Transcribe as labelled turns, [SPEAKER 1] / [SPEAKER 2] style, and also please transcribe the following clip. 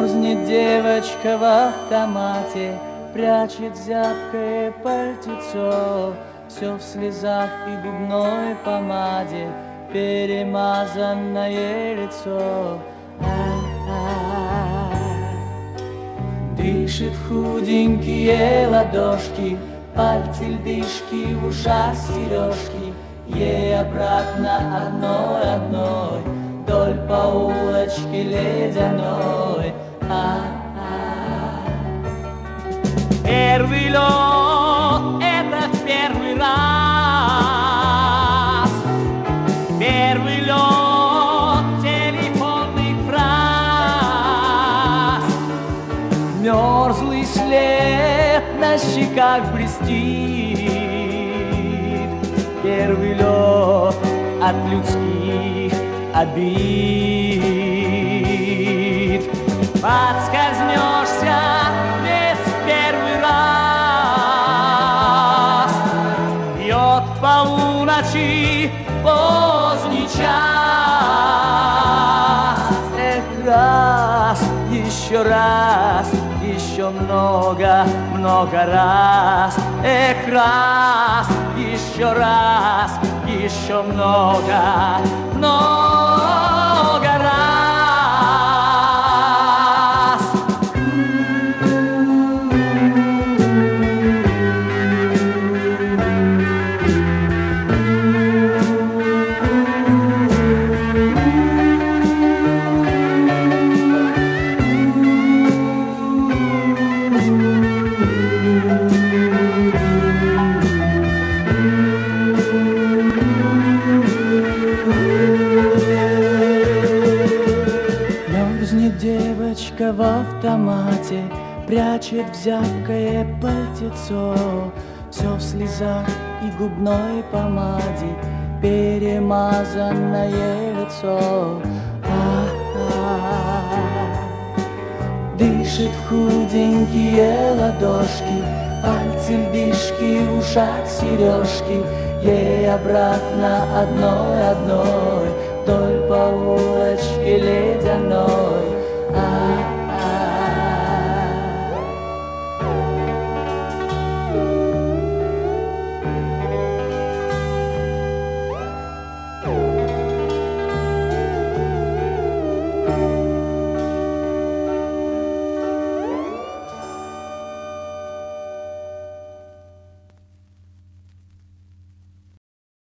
[SPEAKER 1] Мерзнет девочка в автомате, прячет зябкое пальтецо, все в слезах и губной помаде, перемазанное лицо. Дышит худенькие ладошки, пальцы льдышки, в ушах сережки, ей обратно одной вдоль по улочке ледяной. Первый лед — это в первый раз, первый лед телефонных фраз, мерзлый след на щеках блестит, первый лед от людских обид. Подскользнешься ведь первый раз, бьет полуночи поздний час. Эх, раз, еще много раз. Эх, раз, еще много раз. Девочка в автомате прячет в зябкое пальтецо, все в слезах и губной помаде, перемазанное лицо. Дышит худенькие ладошки, пальцы льдышки, в ушах сережки, ей обратно одной вдоль по улочке ледяной.